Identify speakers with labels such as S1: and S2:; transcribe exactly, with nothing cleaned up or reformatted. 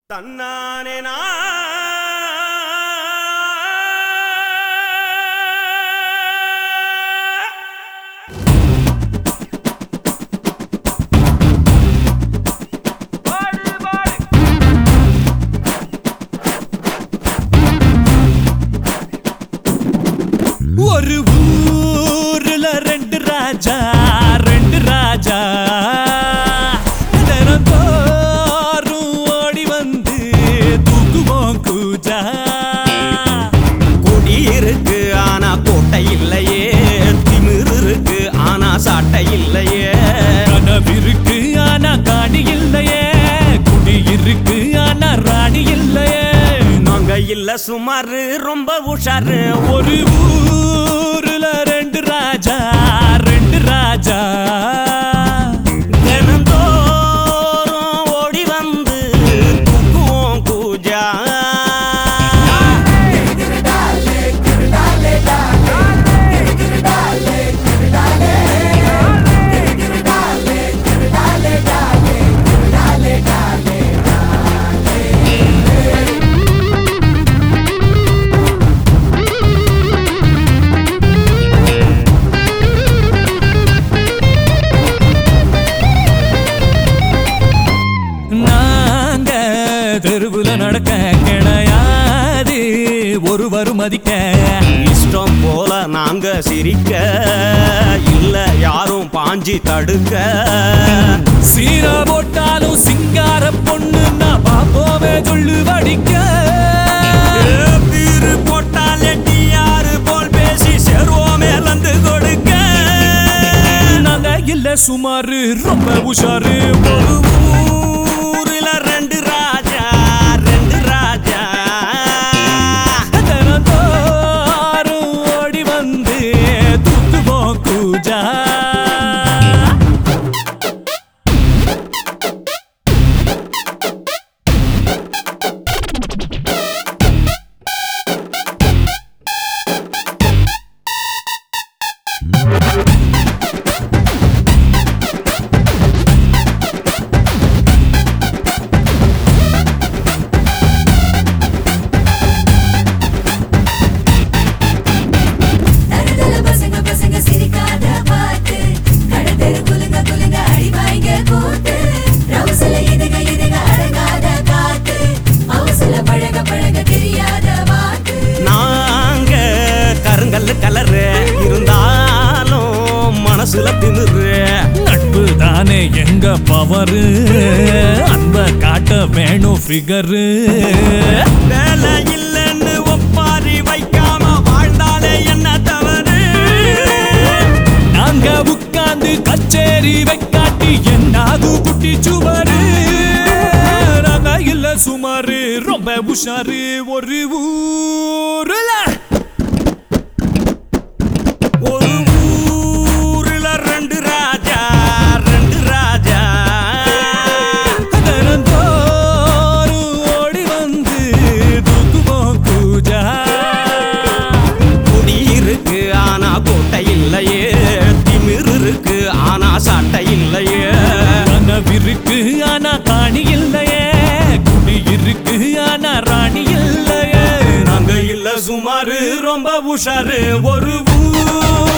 S1: தன்னானே
S2: ஒரு ஊர்ல ரெண்டு ராஜா ரெண்டு ராஜா தினந்தோறும் ஓடி வந்து தூக்குவோம் கூஜா.
S1: கொடி இருக்கு ஆனா கோட்டை இல்லையே, திமிரு இருக்கு ஆனா சாட்டை இல்லையே,
S2: கனவிருக்கு ஆனா காணி இல்லையே, குடி இருக்கு ஆனா ராணி இல்லையே.
S1: நாங்க இல்ல சுமாரு ரொம்ப உஷாரு.
S2: ஒரு ஊர்ல ரெண்டு ராஜா ரெண்டு ராஜா
S1: தினந்தோறும் ஓடி வந்து தூக்குவோம் கூஜா.
S2: தெருவுல நடக்க கிடையாது ஒருவரும் மதிக்க,
S1: இஷ்டம் போல நாங்க சிரிக்க இல்ல யாரும் பாஞ்சி தடுக்க.
S2: சீரா போட்டாலும் சிங்கார பொண்ணு நான் பாப்போமே சொல்லு வடிக்க.
S1: பீரு போட்டாலே யாரு போல் பேசி செருவோமே வந்து கொடுக்க.
S2: நாங்க இல்ல சுமாரு ரொம்ப உஷாரு.
S1: ஒரு ஊரில ரெண்டு ராஜா ரெண்டு ராஜா
S2: தினந்தோறும் ஓடி வந்து தூக்குவோம் கூஜா.
S1: நாங்க கருங்கல்லு கலரு இருந்தாலும் மனசுல திமிரு.
S2: நட்பு தானே எங்க பவரு, அன்ப காட்ட வேணும் ஃபிகரு.
S1: வேலை இல்லைன்னு ஒப்பாரி வைக்காம வாழ்ந்தாலே என்ன தவறு.
S2: நாங்க உட்கார்ந்து கச்சேரி வைக்காட்டி என்னாகு குட்டி சுவரு. நாங்க இல்ல சுமாரு ரொம்ப உஷாரு. ஒரு ஊருல
S1: ஒரு ஊரில ரெண்டு ராஜா ரெண்டு ராஜா
S2: தினந்தோறும் ஓடி வந்து தூக்குவோம் கூஜா.
S1: குடி இருக்கு ஆனா கோட்டை இல்லையே, திமிரு இருக்கு ஆனா சாட்டை இல்லையே,
S2: கனவிருக்கு ஆனா காணி இல்லையே, குடி இருக்கு ஆனா ராணி இல்லையே.
S1: நாங்க இல்ல சுமாரு ரொம்ப உஷாரு. ஒரு ஊர்